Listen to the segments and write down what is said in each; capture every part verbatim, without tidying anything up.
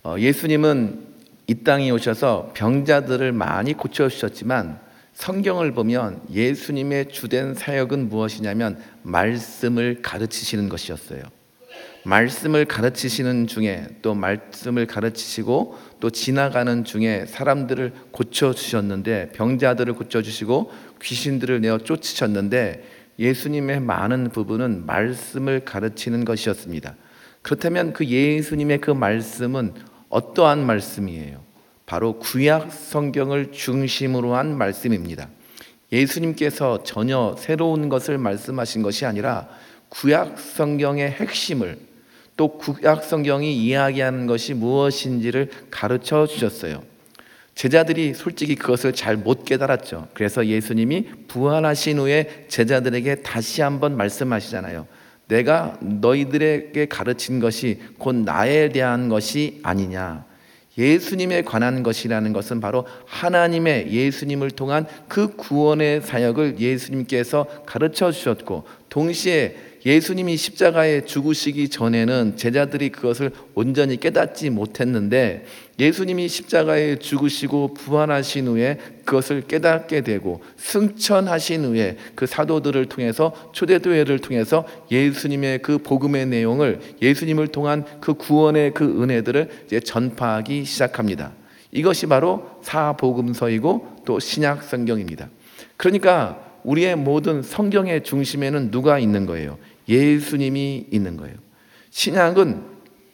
어, 예수님은 이 땅에 오셔서 병자들을 많이 고쳐주셨지만 성경을 보면 예수님의 주된 사역은 무엇이냐면 말씀을 가르치시는 것이었어요. 말씀을 가르치시는 중에 또 말씀을 가르치시고 또 지나가는 중에 사람들을 고쳐주셨는데, 병자들을 고쳐주시고 귀신들을 내어 쫓으셨는데, 예수님의 많은 부분은 말씀을 가르치는 것이었습니다. 그렇다면 그 예수님의 그 말씀은 어떠한 말씀이에요? 바로 구약 성경을 중심으로 한 말씀입니다. 예수님께서 전혀 새로운 것을 말씀하신 것이 아니라 구약 성경의 핵심을, 또 구약 성경이 이야기하는 것이 무엇인지를 가르쳐 주셨어요. 제자들이 솔직히 그것을 잘 못 깨달았죠. 그래서 예수님이 부활하신 후에 제자들에게 다시 한번 말씀하시잖아요. 내가 너희들에게 가르친 것이 곧 나에 대한 것이 아니냐. 예수님에 관한 것이라는 것은 바로 하나님의 예수님을 통한 그 구원의 사역을 예수님께서 가르쳐 주셨고, 동시에 예수님이 십자가에 죽으시기 전에는 제자들이 그것을 온전히 깨닫지 못했는데, 예수님이 십자가에 죽으시고 부활하신 후에 그것을 깨닫게 되고 승천하신 후에 그 사도들을 통해서, 초대교회를 통해서 예수님의 그 복음의 내용을, 예수님을 통한 그 구원의 그 은혜들을 이제 전파하기 시작합니다. 이것이 바로 사복음서이고 또 신약 성경입니다. 그러니까 우리의 모든 성경의 중심에는 누가 있는 거예요? 예수님이 있는 거예요. 신약은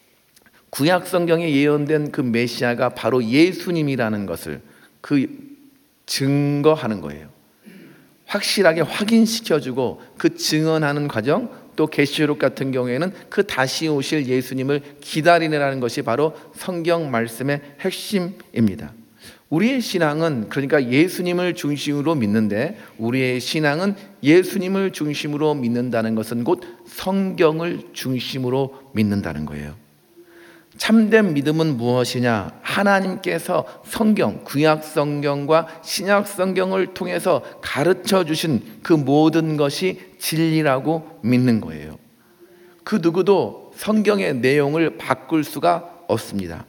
구약 성경에 예언된 그 메시아가 바로 예수님이라는 것을 그 증거하는 거예요. 확실하게 확인시켜주고 그 증언하는 과정, 또 계시록 같은 경우에는 그 다시 오실 예수님을 기다리느라는 것이 바로 성경 말씀의 핵심입니다. 우리의 신앙은 그러니까 예수님을 중심으로 믿는데, 우리의 신앙은 예수님을 중심으로 믿는다는 것은 곧 성경을 중심으로 믿는다는 거예요. 참된 믿음은 무엇이냐? 하나님께서 성경, 구약 성경과 신약 성경을 통해서 가르쳐 주신 그 모든 것이 진리라고 믿는 거예요. 그 누구도 성경의 내용을 바꿀 수가 없습니다.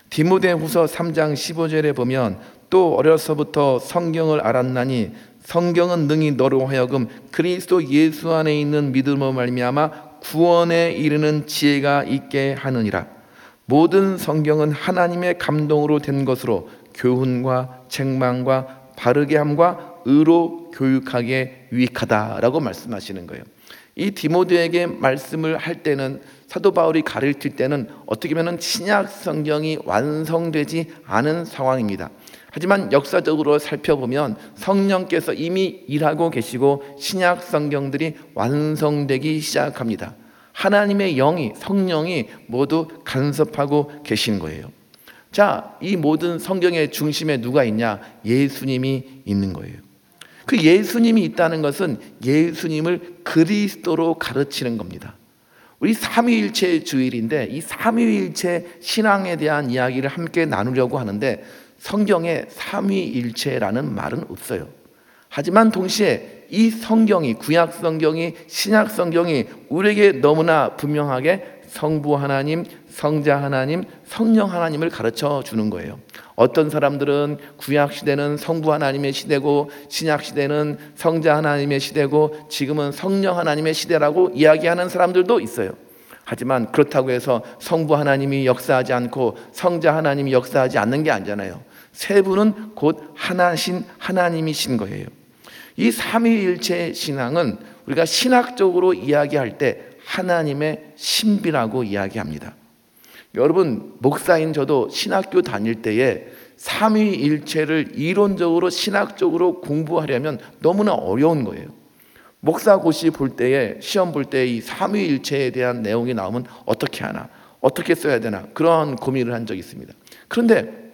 디모데후서 삼 장 십오 절에 보면, 또 어려서부터 성경을 알았나니 성경은 능히 너로 하여금 그리스도 예수 안에 있는 믿음으로 말미암아 구원에 이르는 지혜가 있게 하느니라. 모든 성경은 하나님의 감동으로 된 것으로 교훈과 책망과 바르게 함과 의로 교육하기에 유익하다라고 말씀하시는 거예요. 이 디모데에게 말씀을 할 때는, 사도 바울이 가르칠 때는 어떻게 보면 신약 성경이 완성되지 않은 상황입니다. 하지만 역사적으로 살펴보면 성령께서 이미 일하고 계시고 신약 성경들이 완성되기 시작합니다. 하나님의 영이, 성령이 모두 간섭하고 계신 거예요. 자, 이 모든 성경의 중심에 누가 있냐? 예수님이 있는 거예요. 그 예수님이 있다는 것은 예수님을 그리스도로 가르치는 겁니다. 우리 삼위일체 주일인데 이 삼위일체 신앙에 대한 이야기를 함께 나누려고 하는데, 성경에 삼위일체라는 말은 없어요. 하지만 동시에 이 성경이, 구약 성경이, 신약 성경이 우리에게 너무나 분명하게 성부 하나님, 성자 하나님, 성령 하나님을 가르쳐 주는 거예요. 어떤 사람들은 구약 시대는 성부 하나님의 시대고 신약 시대는 성자 하나님의 시대고 지금은 성령 하나님의 시대라고 이야기하는 사람들도 있어요. 하지만 그렇다고 해서 성부 하나님이 역사하지 않고 성자 하나님이 역사하지 않는 게 아니잖아요. 세 분은 곧 하나신 하나님이신 거예요. 이 삼위일체 신앙은 우리가 신학적으로 이야기할 때 하나님의 신비라고 이야기합니다. 여러분, 목사인 저도 신학교 다닐 때에 삼위일체를 이론적으로 신학적으로 공부하려면 너무나 어려운 거예요. 목사고시 볼 때에, 시험 볼 때 이 삼위일체에 대한 내용이 나오면 어떻게 하나, 어떻게 써야 되나, 그런 고민을 한 적이 있습니다. 그런데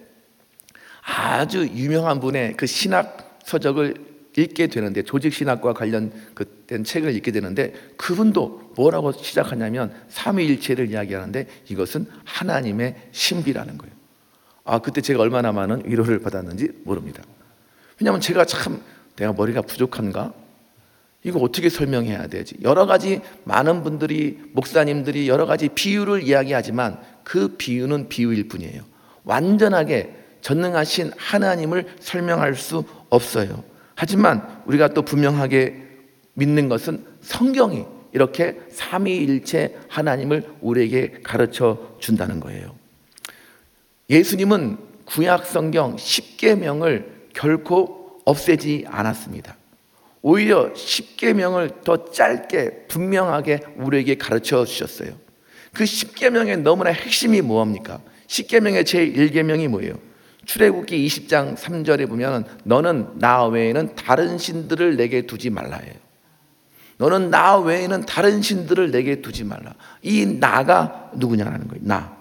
아주 유명한 분의 그 신학 서적을 읽게 되는데, 조직신학과 관련된 책을 읽게 되는데, 그분도 뭐라고 시작하냐면 삼위일체를 이야기하는데 이것은 하나님의 신비라는 거예요. 아, 그때 제가 얼마나 많은 위로를 받았는지 모릅니다. 왜냐하면 제가 참 내가 머리가 부족한가? 이거 어떻게 설명해야 되지? 여러 가지 많은 분들이, 목사님들이 여러 가지 비유를 이야기하지만 그 비유는 비유일 뿐이에요. 완전하게 전능하신 하나님을 설명할 수 없어요. 하지만 우리가 또 분명하게 믿는 것은 성경이 이렇게 삼위일체 하나님을 우리에게 가르쳐 준다는 거예요. 예수님은 구약 성경 십계명을 결코 없애지 않았습니다. 오히려 십계명을 더 짧게 분명하게 우리에게 가르쳐 주셨어요. 그 십계명의 너무나 핵심이 뭐합니까? 십계명의 제일 계명이 뭐예요? 출애굽기 이십 장 삼 절에 보면 너는 나 외에는 다른 신들을 내게 두지 말라 해요. 너는 나 외에는 다른 신들을 내게 두지 말라. 이 나가 누구냐라는 거예요. 나.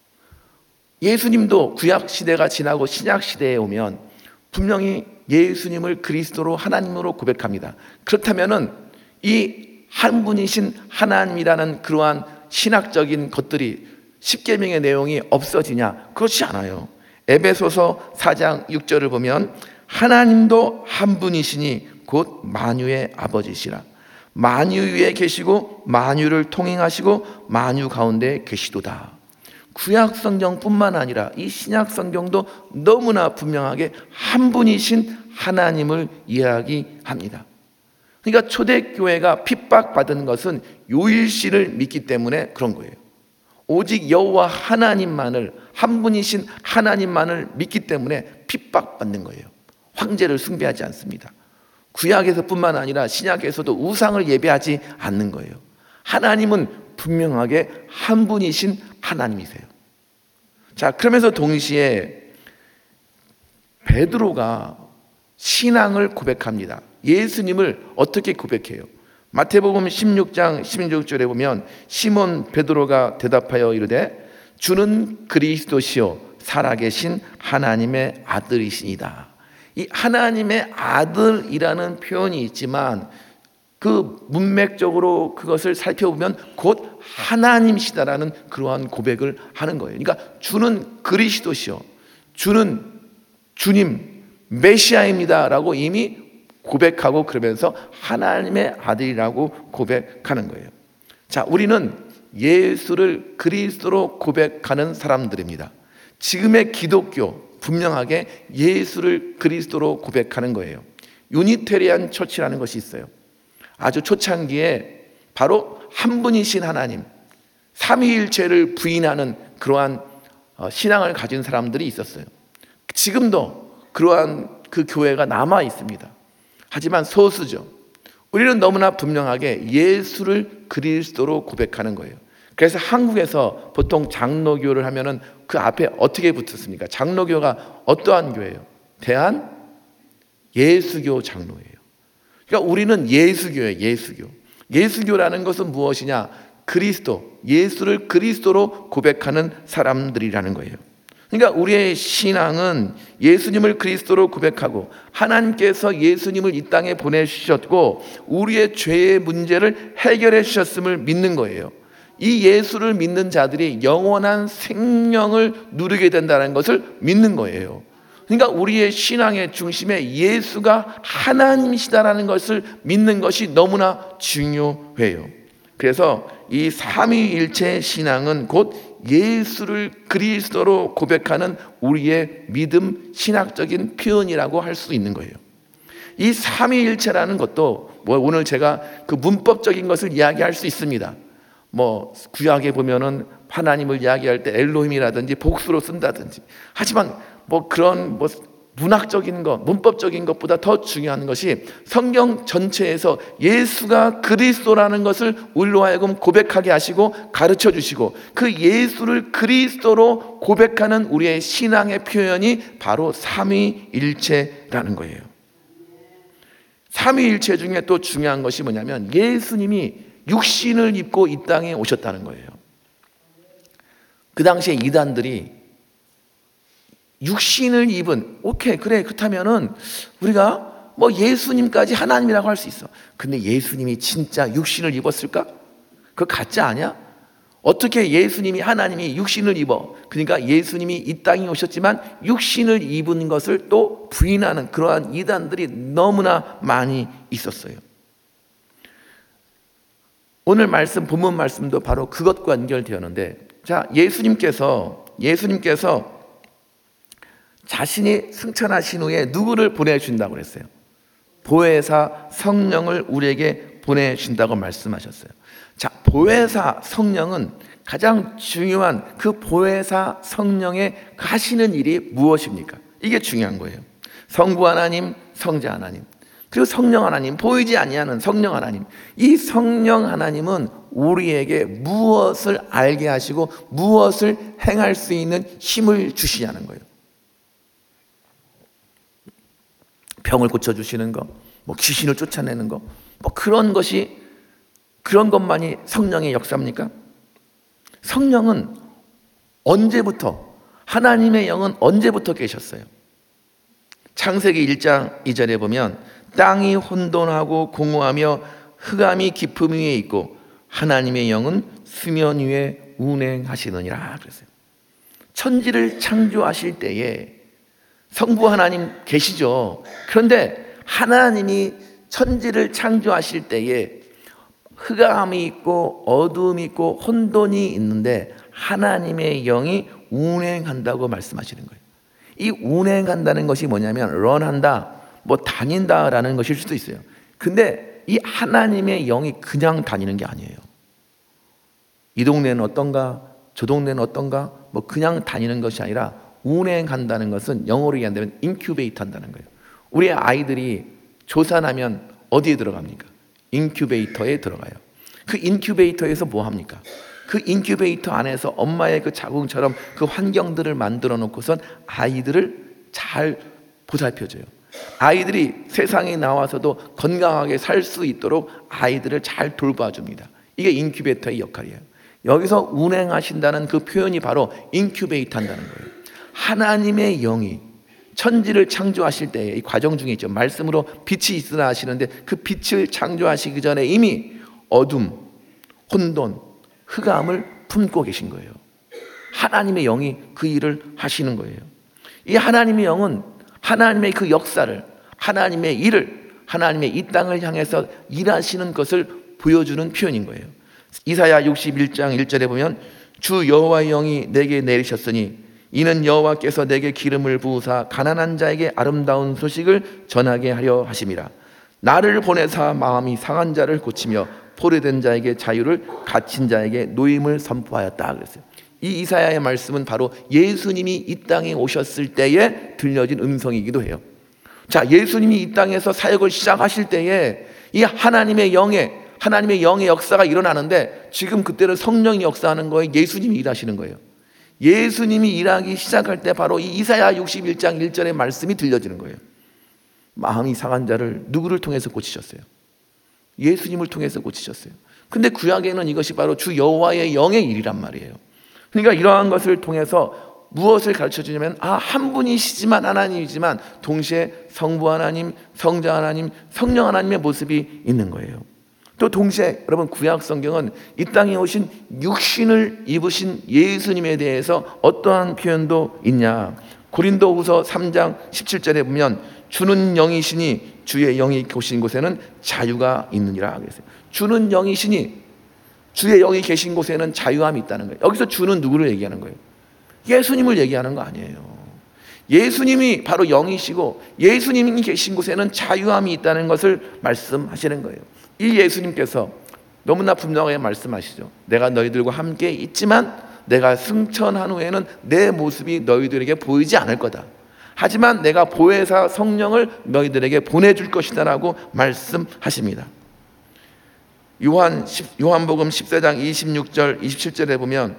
예수님도 구약 시대가 지나고 신약 시대에 오면 분명히 예수님을 그리스도로 하나님으로 고백합니다. 그렇다면은 이 한 분이신 하나님이라는 그러한 신학적인 것들이 십계명의 내용이 없어지냐? 그렇지 않아요. 에베소서 사 장 육 절을 보면 하나님도 한 분이시니 곧 만유의 아버지시라. 만유 위에 계시고 만유를 통행하시고 만유 가운데 계시도다. 구약 성경뿐만 아니라 이 신약 성경도 너무나 분명하게 한 분이신 하나님을 이야기합니다. 그러니까 초대교회가 핍박받은 것은 요일시를 믿기 때문에 그런 거예요. 오직 여호와 하나님만을, 한 분이신 하나님만을 믿기 때문에 핍박받는 거예요. 황제를 숭배하지 않습니다. 구약에서뿐만 아니라 신약에서도 우상을 예배하지 않는 거예요. 하나님은 분명하게 한 분이신 하나님이세요. 자, 그러면서 동시에 베드로가 신앙을 고백합니다. 예수님을 어떻게 고백해요? 마태복음 십육 장 십육 절에 보면 시몬 베드로가 대답하여 이르되 주는 그리스도시요 살아계신 하나님의 아들이시니다. 이 하나님의 아들이라는 표현이 있지만 그 문맥적으로 그것을 살펴보면 곧 하나님이시다라는 그러한 고백을 하는 거예요. 그러니까 주는 그리스도시요, 주는 주님 메시아입니다라고 이미 고백하고 그러면서 하나님의 아들이라고 고백하는 거예요. 자, 우리는 예수를 그리스도로 고백하는 사람들입니다. 지금의 기독교 분명하게 예수를 그리스도로 고백하는 거예요. 유니테리안 처치라는 것이 있어요. 아주 초창기에 바로 한 분이신 하나님, 삼위일체를 부인하는 그러한 신앙을 가진 사람들이 있었어요. 지금도 그러한 그 교회가 남아 있습니다. 하지만 소수죠. 우리는 너무나 분명하게 예수를 그리스도로 고백하는 거예요. 그래서 한국에서 보통 장로교를 하면은 그 앞에 어떻게 붙었습니까? 장로교가 어떠한 교회예요? 대한 예수교 장로예요. 그러니까 우리는 예수교예요. 예수교. 예수교라는 것은 무엇이냐? 그리스도, 예수를 그리스도로 고백하는 사람들이라는 거예요. 그러니까 우리의 신앙은 예수님을 그리스도로 고백하고 하나님께서 예수님을 이 땅에 보내주셨고 우리의 죄의 문제를 해결해 주셨음을 믿는 거예요. 이 예수를 믿는 자들이 영원한 생명을 누리게 된다는 것을 믿는 거예요. 그러니까 우리의 신앙의 중심에 예수가 하나님이시다라는 것을 믿는 것이 너무나 중요해요. 그래서 이 삼위일체 신앙은 곧 예수를 그리스도로 고백하는 우리의 믿음 신학적인 표현이라고 할 수 있는 거예요. 이 삼위일체라는 것도 뭐 오늘 제가 그 문법적인 것을 이야기할 수 있습니다. 뭐 구약에 보면은 하나님을 이야기할 때 엘로힘이라든지 복수로 쓴다든지. 하지만 뭐 그런 뭐 문학적인 것, 문법적인 것보다 더 중요한 것이 성경 전체에서 예수가 그리스도라는 것을 우리로 하여금 고백하게 하시고 가르쳐 주시고 그 예수를 그리스도로 고백하는 우리의 신앙의 표현이 바로 삼위일체라는 거예요. 삼위일체 중에 또 중요한 것이 뭐냐면 예수님이 육신을 입고 이 땅에 오셨다는 거예요. 그 당시에 이단들이 육신을 입은, 오케이 그래 그렇다면은 우리가 뭐 예수님까지 하나님이라고 할 수 있어. 근데 예수님이 진짜 육신을 입었을까? 그거 가짜 아니야? 어떻게 예수님이 하나님이 육신을 입어? 그러니까 예수님이 이 땅에 오셨지만 육신을 입은 것을 또 부인하는 그러한 이단들이 너무나 많이 있었어요. 오늘 말씀, 본문 말씀도 바로 그것과 연결되었는데, 자, 예수님께서 예수님께서 자신이 승천하신 후에 누구를 보내준다고 그랬어요? 보혜사 성령을 우리에게 보내준다고 말씀하셨어요. 자, 보혜사 성령은 가장 중요한 그 보혜사 성령의 하시는 일이 무엇입니까? 이게 중요한 거예요. 성부 하나님, 성자 하나님, 그리고 성령 하나님, 보이지 아니하는 성령 하나님. 이 성령 하나님은 우리에게 무엇을 알게 하시고 무엇을 행할 수 있는 힘을 주시냐는 거예요. 병을 고쳐주시는 거, 뭐 귀신을 쫓아내는 거, 뭐 그런 것이, 그런 것만이 성령의 역사입니까? 성령은 언제부터, 하나님의 영은 언제부터 계셨어요? 창세기 일 장 이 절에 보면 땅이 혼돈하고 공허하며 흑암이 깊음 위에 있고 하나님의 영은 수면 위에 운행하시느니라 그랬어요. 천지를 창조하실 때에 성부 하나님 계시죠. 그런데 하나님이 천지를 창조하실 때에 흑암이 있고 어두움이 있고 혼돈이 있는데 하나님의 영이 운행한다고 말씀하시는 거예요. 이 운행한다는 것이 뭐냐면 런한다, 뭐 다닌다라는 것일 수도 있어요. 근데 이 하나님의 영이 그냥 다니는 게 아니에요. 이 동네는 어떤가, 저 동네는 어떤가, 뭐 그냥 다니는 것이 아니라 운행한다는 것은 영어로 얘기한다면 인큐베이트 한다는 거예요. 우리 아이들이 조산하면 어디에 들어갑니까? 인큐베이터에 들어가요. 그 인큐베이터에서 뭐 합니까? 그 인큐베이터 안에서 엄마의 그 자궁처럼 그 환경들을 만들어 놓고선 아이들을 잘 보살펴줘요. 아이들이 세상에 나와서도 건강하게 살 수 있도록 아이들을 잘 돌봐줍니다. 이게 인큐베이터의 역할이에요. 여기서 운행하신다는 그 표현이 바로 인큐베이트 한다는 거예요. 하나님의 영이 천지를 창조하실 때의 이 과정 중에 있죠. 말씀으로 빛이 있으라 하시는데 그 빛을 창조하시기 전에 이미 어둠, 혼돈, 흑암을 품고 계신 거예요. 하나님의 영이 그 일을 하시는 거예요. 이 하나님의 영은 하나님의 그 역사를, 하나님의 일을, 하나님의 이 땅을 향해서 일하시는 것을 보여주는 표현인 거예요. 이사야 육십일 장 일 절에 보면 주 여호와의 영이 내게 내리셨으니 이는 여호와께서 내게 기름을 부으사 가난한 자에게 아름다운 소식을 전하게 하려 하심이라. 나를 보내사 마음이 상한 자를 고치며 포로된 자에게 자유를, 갇힌 자에게 노임을 선포하였다 그랬어요. 이 이사야의 말씀은 바로 예수님이 이 땅에 오셨을 때에 들려진 음성이기도 해요. 자, 예수님이 이 땅에서 사역을 시작하실 때에 이 하나님의 영의 하나님의 영의 역사가 일어나는데 지금 그때는 성령이 역사하는 거예요. 예수님이 일하시는 거예요. 예수님이 일하기 시작할 때 바로 이 이사야 육십일 장 일 절의 말씀이 들려지는 거예요. 마음이 상한 자를 누구를 통해서 고치셨어요? 예수님을 통해서 고치셨어요. 근데 구약에는 이것이 바로 주 여호와의 영의 일이란 말이에요. 그러니까 이러한 것을 통해서 무엇을 가르쳐 주냐면 아, 한 분이시지만 하나님이지만 동시에 성부 하나님, 성자 하나님, 성령 하나님의 모습이 있는 거예요. 또 동시에 여러분 구약 성경은 이 땅에 오신 육신을 입으신 예수님에 대해서 어떠한 표현도 있냐. 고린도후서 삼 장 십칠 절에 보면 주는 영이시니 주의 영이 계신 곳에는 자유가 있느니라 그랬어요. 주는 영이시니 주의 영이 계신 곳에는 자유함이 있다는 거예요. 여기서 주는 누구를 얘기하는 거예요? 예수님을 얘기하는 거 아니에요. 예수님이 바로 영이시고 예수님이 계신 곳에는 자유함이 있다는 것을 말씀하시는 거예요. 이 예수님께서 너무나 분명하게 말씀하시죠. 내가 너희들과 함께 있지만 내가 승천한 후에는 내 모습이 너희들에게 보이지 않을 거다. 하지만 내가 보혜사 성령을 너희들에게 보내줄 것이다 라고 말씀하십니다. 요한, 요한복음 십사 장 이십육 절 이십칠 절에 보면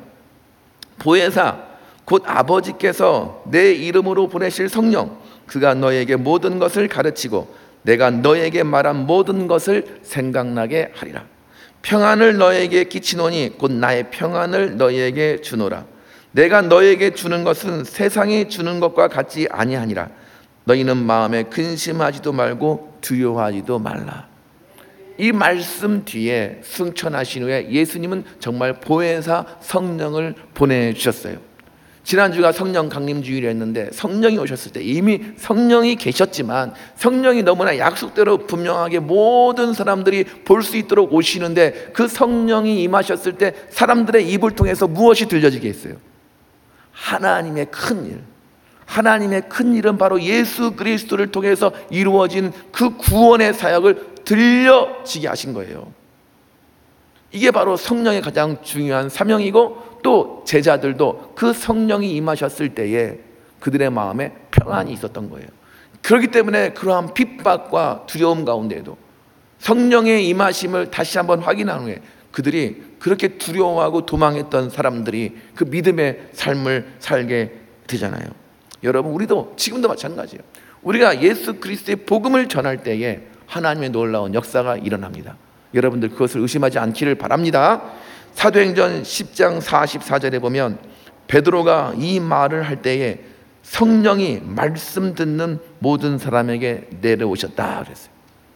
보혜사 곧 아버지께서 내 이름으로 보내실 성령 그가 너에게 모든 것을 가르치고 내가 너에게 말한 모든 것을 생각나게 하리라. 평안을 너에게 끼치노니 곧 나의 평안을 너에게 주노라. 내가 너에게 주는 것은 세상이 주는 것과 같지 아니하니라. 너희는 마음에 근심하지도 말고 두려워하지도 말라. 이 말씀 뒤에 승천하신 후에 예수님은 정말 보혜사 성령을 보내주셨어요. 지난주가 성령 강림주일이었는데 성령이 오셨을 때 이미 성령이 계셨지만 성령이 너무나 약속대로 분명하게 모든 사람들이 볼 수 있도록 오시는데 그 성령이 임하셨을 때 사람들의 입을 통해서 무엇이 들려지게 했어요? 하나님의 큰 일. 하나님의 큰 일은 바로 예수 그리스도를 통해서 이루어진 그 구원의 사역을 들려지게 하신 거예요. 이게 바로 성령의 가장 중요한 사명이고, 또 제자들도 그 성령이 임하셨을 때에 그들의 마음에 평안이 있었던 거예요. 그렇기 때문에 그러한 핍박과 두려움 가운데에도 성령의 임하심을 다시 한번 확인한 후에 그들이 그렇게 두려워하고 도망했던 사람들이 그 믿음의 삶을 살게 되잖아요. 여러분, 우리도 지금도 마찬가지예요. 우리가 예수 그리스도의 복음을 전할 때에 하나님의 놀라운 역사가 일어납니다. 여러분들 그것을 의심하지 않기를 바랍니다. 사도행전 십 장 사십사 절에 보면 베드로가 이 말을 할 때에 성령이 말씀 듣는 모든 사람에게 내려오셨다 그랬어요.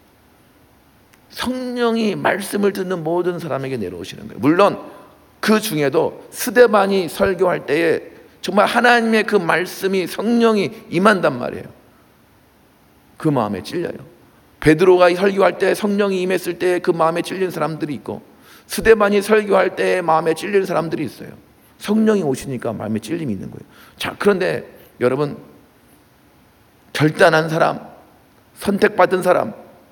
성령이 말씀을 듣는 모든 사람에게 내려오시는 거예요. 물론 그 중에도 스데반이 설교할 때에 정말 하나님의 그 말씀이 성령이 임한단 말이에요. 그 마음에 찔려요. 베드로가 설교할 때 성령이 임했을 때 그 마음에 찔린 사람들이 있고, 스데반이 설교할 때 마음에 찔린 사람들이 있어요. 성령이 오시니까 마음에 찔림이 있는 거예요. 자, 그런데 여러분, 결단한 사람, 선택받은 사람,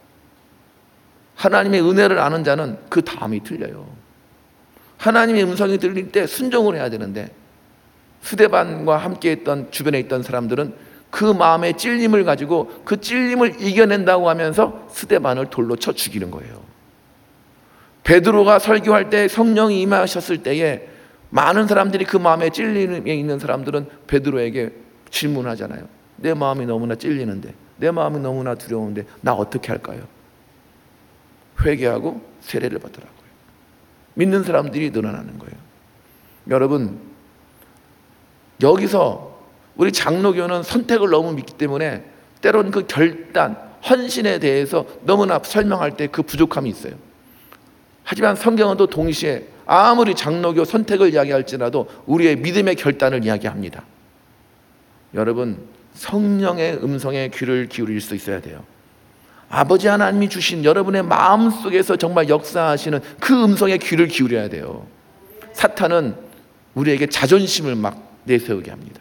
하나님의 은혜를 아는 자는 그 다음이 틀려요. 하나님의 음성이 들릴 때 순종을 해야 되는데, 스데반과 함께 있던 주변에 있던 사람들은 그 마음의 찔림을 가지고 그 찔림을 이겨낸다고 하면서 스데반을 돌로 쳐 죽이는 거예요. 베드로가 설교할 때 성령이 임하셨을 때에 많은 사람들이 그 마음에 찔림에 있는 사람들은 베드로에게 질문하잖아요. 내 마음이 너무나 찔리는데, 내 마음이 너무나 두려운데 나 어떻게 할까요? 회개하고 세례를 받으라고요. 믿는 사람들이 늘어나는 거예요. 여러분, 여기서 우리 장로교는 선택을 너무 믿기 때문에 때로는 그 결단, 헌신에 대해서 너무나 설명할 때 그 부족함이 있어요. 하지만 성경은 또 동시에 아무리 장로교 선택을 이야기할지라도 우리의 믿음의 결단을 이야기합니다. 여러분, 성령의 음성에 귀를 기울일 수 있어야 돼요. 아버지 하나님이 주신 여러분의 마음속에서 정말 역사하시는 그 음성에 귀를 기울여야 돼요. 사탄은 우리에게 자존심을 막 내세우게 합니다.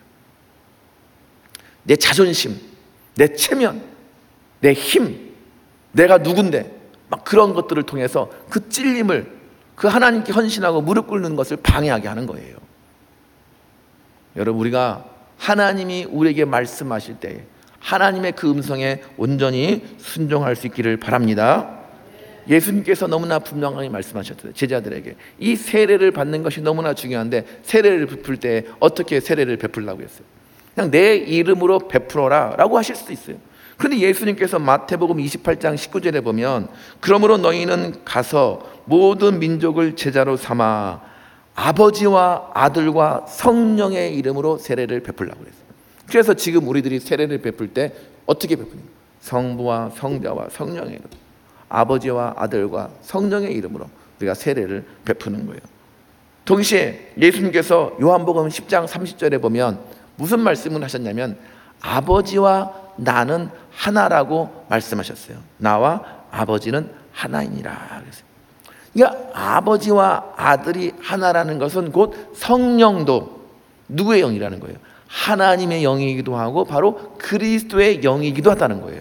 내 자존심, 내 체면, 내 힘, 내가 누군데, 막 그런 것들을 통해서 그 찔림을, 그 하나님께 헌신하고 무릎 꿇는 것을 방해하게 하는 거예요. 여러분, 우리가 하나님이 우리에게 말씀하실 때 하나님의 그 음성에 온전히 순종할 수 있기를 바랍니다. 예수님께서 너무나 분명하게 말씀하셨어요. 제자들에게 이 세례를 받는 것이 너무나 중요한데, 세례를 베풀 때 어떻게 세례를 베풀라고 했어요? 그냥 내 이름으로 베풀어라 라고 하실 수도 있어요. 그런데 예수님께서 마태복음 이십팔 장 십구 절에 보면 그러므로 너희는 가서 모든 민족을 제자로 삼아 아버지와 아들과 성령의 이름으로 세례를 베풀라고 그랬어요. 그래서 지금 우리들이 세례를 베풀 때 어떻게 베푸는가? 성부와 성자와 성령의 이름, 아버지와 아들과 성령의 이름으로 우리가 세례를 베푸는 거예요. 동시에 예수님께서 요한복음 십 장 삼십 절에 보면 무슨 말씀을 하셨냐면 아버지와 나는 하나라고 말씀하셨어요. 나와 아버지는 하나이니라 그랬어요. 그러니까 아버지와 아들이 하나라는 것은 곧 성령도 누구의 영이라는 거예요? 하나님의 영이기도 하고 바로 그리스도의 영이기도 하다는 거예요.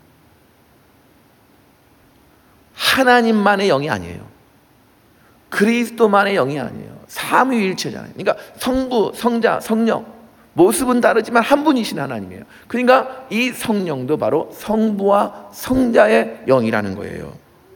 하나님만의 영이 아니에요. 그리스도만의 영이 아니에요. 삼위일체잖아요. 그러니까 성부, 성자, 성령, 모습은 다르지만 한 분이신 하나님이에요. 그러니까 이 성령도 바로 성부와 성자의 영이라는 거예요.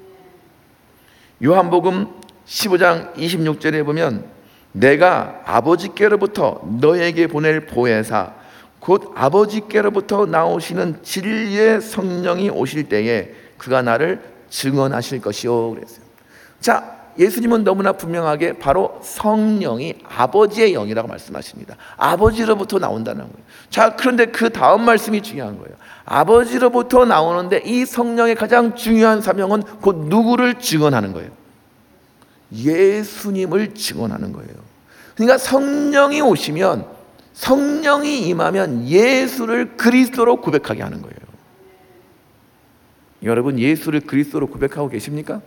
요한복음 십오 장 이십육 절에 보면 내가 아버지께로부터 너에게 보낼 보혜사 곧 아버지께로부터 나오시는 진리의 성령이 오실 때에 그가 나를 증언하실 것이요 그랬어요. 자, 예수님은 너무나 분명하게 바로 성령이 아버지의 영이라고 말씀하십니다. 아버지로부터 나온다는 거예요. 자, 그런데 그 다음 말씀이 중요한 거예요. 아버지로부터 나오는데 이 성령의 가장 중요한 사명은 곧 누구를 증언하는 거예요? 예수님을 증언하는 거예요. 그러니까 성령이 오시면 성령이 임하면 예수를 그리스도로 고백하게 하는 거예요. 여러분, 예수를 그리스도로 고백하고 계십니까?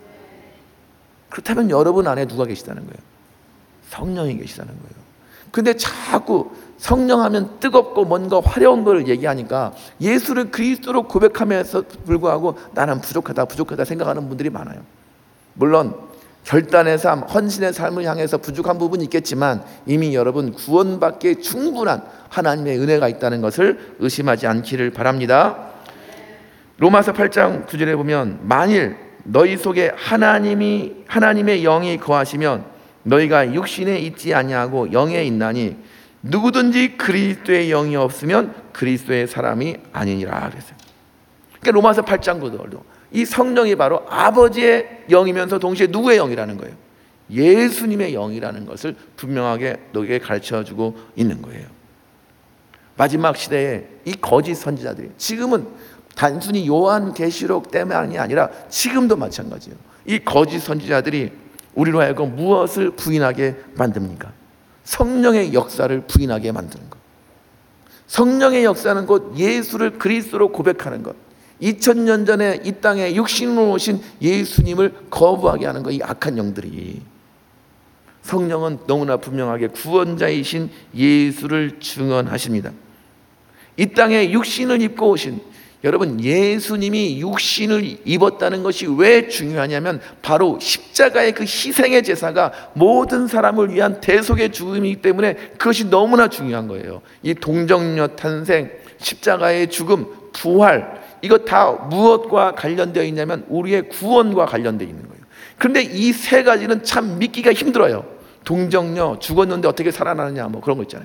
그렇다면 여러분 안에 누가 계시다는 거예요? 성령이 계시다는 거예요. 근데 자꾸 성령하면 뜨겁고 뭔가 화려한 걸 얘기하니까 예수를 그리스도로 고백하면서 불구하고 나는 부족하다 부족하다 생각하는 분들이 많아요. 물론 결단의 삶, 헌신의 삶을 향해서 부족한 부분이 있겠지만 이미 여러분 구원받기에 충분한 하나님의 은혜가 있다는 것을 의심하지 않기를 바랍니다. 로마서 팔 장 구 절에 보면 만일 너희 속에 하나님이 하나님의 영이 거하시면 너희가 육신에 있지 아니하고 영에 있나니 누구든지 그리스도의 영이 없으면 그리스도의 사람이 아니니라 그랬어요. 그러니까 로마서 팔 장 구 절도 이 성령이 바로 아버지의 영이면서 동시에 누구의 영이라는 거예요? 예수님의 영이라는 것을 분명하게 너에게 가르쳐주고 있는 거예요. 마지막 시대에 이 거짓 선지자들이 지금은 단순히 요한계시록 때문이 아니라 지금도 마찬가지예요. 이 거짓 선지자들이 우리로 하여금 무엇을 부인하게 만듭니까? 성령의 역사를 부인하게 만드는 것. 성령의 역사는 곧 예수를 그리스도로 고백하는 것. 이천 년 전에 이 땅에 육신으로 오신 예수님을 거부하게 하는 것. 이 악한 영들이. 성령은 너무나 분명하게 구원자이신 예수를 증언하십니다. 이 땅에 육신을 입고 오신, 여러분, 예수님이 육신을 입었다는 것이 왜 중요하냐면 바로 십자가의 그 희생의 제사가 모든 사람을 위한 대속의 죽음이기 때문에 그것이 너무나 중요한 거예요. 이 동정녀 탄생, 십자가의 죽음, 부활, 이거 다 무엇과 관련되어 있냐면 우리의 구원과 관련되어 있는 거예요. 그런데 이 세 가지는 참 믿기가 힘들어요. 동정녀 죽었는데 어떻게 살아나느냐 뭐 그런 거 있잖아요.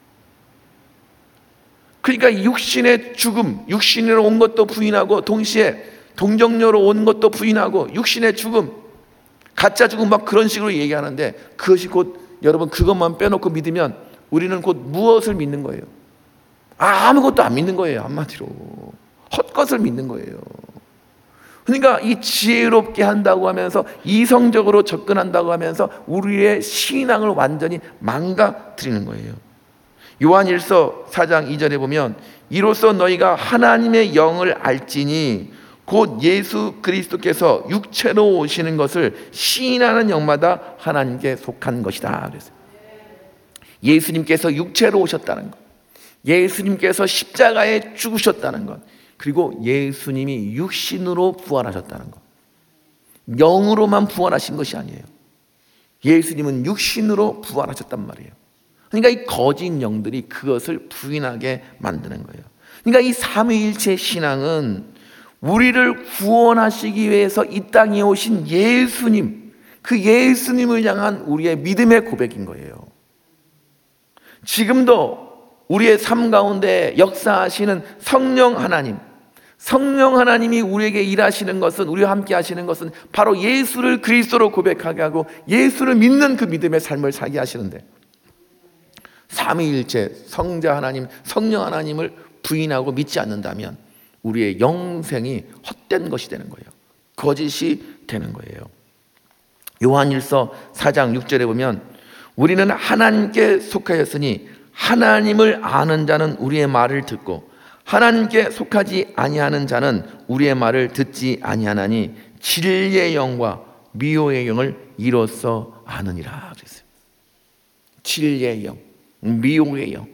그러니까 육신의 죽음, 육신으로 온 것도 부인하고 동시에 동정녀로 온 것도 부인하고 육신의 죽음, 가짜 죽음 막 그런 식으로 얘기하는데 그것이 곧 여러분 그것만 빼놓고 믿으면 우리는 곧 무엇을 믿는 거예요? 아무것도 안 믿는 거예요. 한마디로 헛것을 믿는 거예요. 그러니까 이 지혜롭게 한다고 하면서 이성적으로 접근한다고 하면서 우리의 신앙을 완전히 망가뜨리는 거예요. 요한일서 사 장 이 절에 보면 이로써 너희가 하나님의 영을 알지니 곧 예수 그리스도께서 육체로 오시는 것을 시인하는 영마다 하나님께 속한 것이다 그랬어요. 예수님께서 육체로 오셨다는 것, 예수님께서 십자가에 죽으셨다는 것, 그리고 예수님이 육신으로 부활하셨다는 것. 영으로만 부활하신 것이 아니에요. 예수님은 육신으로 부활하셨단 말이에요. 그러니까 이 거짓 영들이 그것을 부인하게 만드는 거예요. 그러니까 이 삼위일체 신앙은 우리를 구원하시기 위해서 이 땅에 오신 예수님, 그 예수님을 향한 우리의 믿음의 고백인 거예요. 지금도 우리의 삶 가운데 역사하시는 성령 하나님, 성령 하나님이 우리에게 일하시는 것은, 우리와 함께 하시는 것은 바로 예수를 그리스도로 고백하게 하고 예수를 믿는 그 믿음의 삶을 살게 하시는데, 삼위일체 성자 하나님, 성령 하나님을 부인하고 믿지 않는다면 우리의 영생이 헛된 것이 되는 거예요. 거짓이 되는 거예요. 요한일서 사 장 육 절에 보면 우리는 하나님께 속하였으니 하나님을 아는 자는 우리의 말을 듣고 하나님께 속하지 아니하는 자는 우리의 말을 듣지 아니하나니 진리의 영과 미혹의 영을 이로써 아느니라 그랬어요. 진리의 영, 미혹의 영.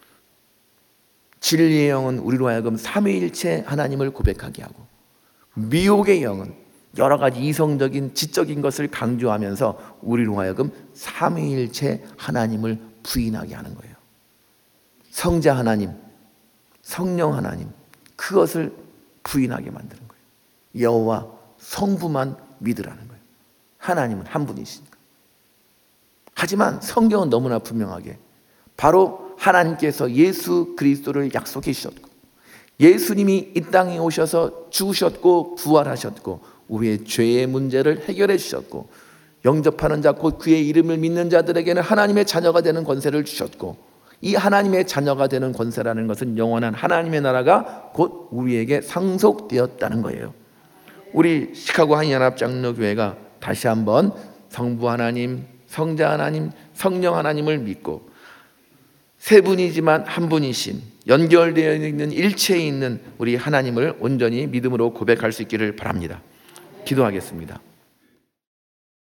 진리의 영은 우리로 하여금 삼위일체 하나님을 고백하게 하고, 미혹의 영은 여러 가지 이성적인 지적인 것을 강조하면서 우리로 하여금 삼위일체 하나님을 부인하게 하는 거예요. 성자 하나님, 성령 하나님, 그것을 부인하게 만드는 거예요. 여호와 성부만 믿으라는 거예요. 하나님은 한 분이시니까. 하지만 성경은 너무나 분명하게 바로 하나님께서 예수 그리스도를 약속해 주셨고, 예수님이 이 땅에 오셔서 죽으셨고 부활하셨고 우리의 죄의 문제를 해결해 주셨고, 영접하는 자 곧 그의 이름을 믿는 자들에게는 하나님의 자녀가 되는 권세를 주셨고, 이 하나님의 자녀가 되는 권세라는 것은 영원한 하나님의 나라가 곧 우리에게 상속되었다는 거예요. 우리 시카고 한인연합장로교회가 다시 한번 성부 하나님, 성자 하나님, 성령 하나님을 믿고 세 분이지만 한 분이신, 연결되어 있는 일체에 있는 우리 하나님을 온전히 믿음으로 고백할 수 있기를 바랍니다. 기도하겠습니다.